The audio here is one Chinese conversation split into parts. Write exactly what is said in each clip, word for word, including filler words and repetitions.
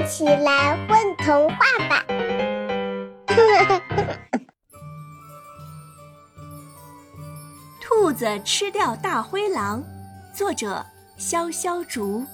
一起来混童话吧！ 兔子吃掉大灰狼，作者潇潇竹。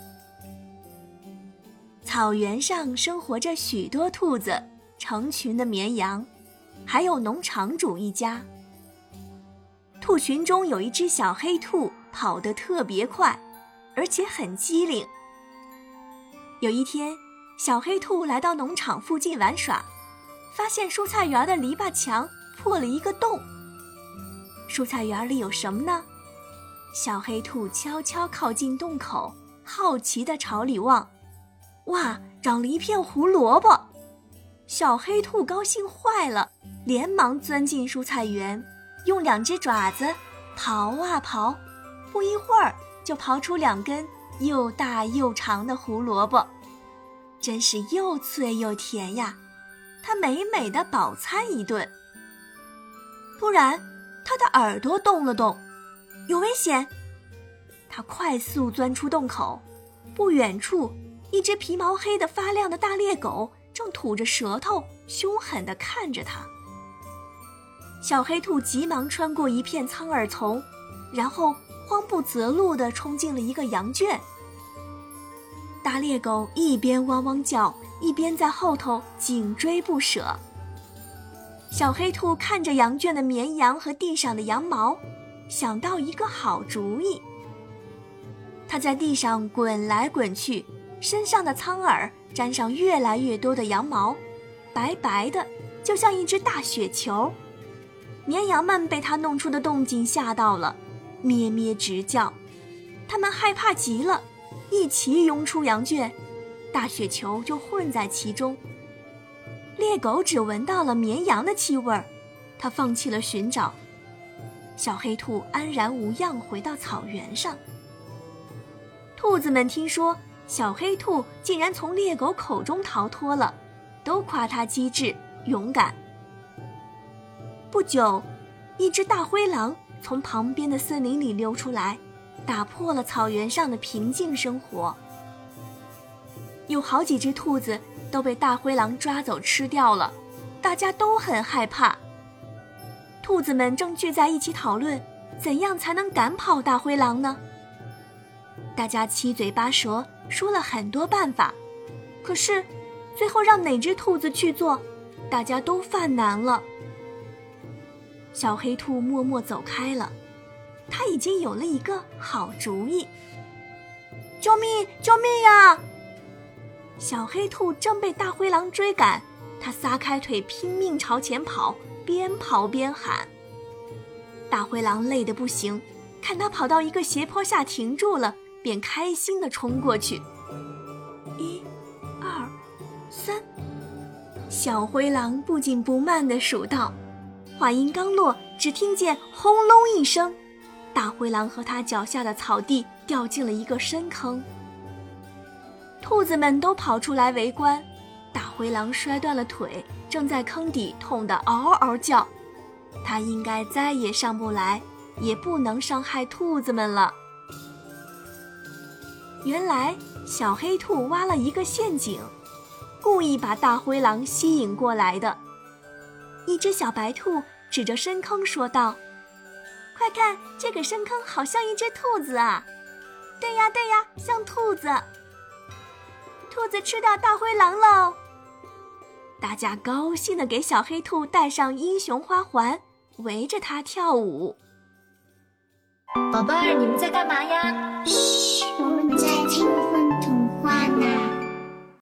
草原上生活着许多兔子，成群的绵羊，还有农场主一家。兔群中有一只小黑兔，跑得特别快，而且很机灵。有一天，小黑兔来到农场附近玩耍，发现蔬菜园的篱笆墙破了一个洞。蔬菜园里有什么呢？小黑兔悄悄靠近洞口，好奇地朝里望。哇，长了一片胡萝卜！小黑兔高兴坏了，连忙钻进蔬菜园，用两只爪子刨啊刨，不一会儿就刨出两根又大又长的胡萝卜，真是又脆又甜呀！它美美的饱餐一顿。突然，它的耳朵动了动，有危险！它快速钻出洞口，不远处，一只皮毛黑得发亮的大猎狗正吐着舌头，凶狠地看着它。小黑兔急忙穿过一片苍耳丛，然后慌不择路地冲进了一个羊圈。大猎狗一边汪汪叫，一边在后头紧追不舍。小黑兔看着羊圈的绵羊和地上的羊毛，想到一个好主意。它在地上滚来滚去，身上的苍耳沾上越来越多的羊毛，白白的，就像一只大雪球。绵羊们被它弄出的动静吓到了，咩咩直叫。它们害怕极了，一齐涌出羊圈，大雪球就混在其中。猎狗只闻到了绵羊的气味，它放弃了寻找。小黑兔安然无恙回到草原上。兔子们听说小黑兔竟然从猎狗口中逃脱了，都夸它机智勇敢。不久，一只大灰狼从旁边的森林里溜出来，打破了草原上的平静生活。有好几只兔子都被大灰狼抓走吃掉了，大家都很害怕。兔子们正聚在一起讨论，怎样才能赶跑大灰狼呢？大家七嘴八舌说了很多办法，可是最后让哪只兔子去做，大家都犯难了。小黑兔默默走开了，他已经有了一个好主意。救命！救命呀！小黑兔正被大灰狼追赶，它撒开腿拼命朝前跑，边跑边喊。大灰狼累得不行，看它跑到一个斜坡下停住了，便开心地冲过去。一、二、三，小灰狼不紧不慢地数道。话音刚落，只听见轰隆一声，大灰狼和他脚下的草地掉进了一个深坑。兔子们都跑出来围观，大灰狼摔断了腿，正在坑底痛得嗷嗷叫。它应该再也上不来，也不能伤害兔子们了。原来小黑兔挖了一个陷阱，故意把大灰狼吸引过来的。一只小白兔指着深坑说道：快看，这个深坑好像一只兔子啊！对呀对呀，像兔子。兔子吃掉大灰狼喽！大家高兴地给小黑兔戴上英雄花环，围着它跳舞。 宝贝儿，你们在干嘛呀？ 嘘，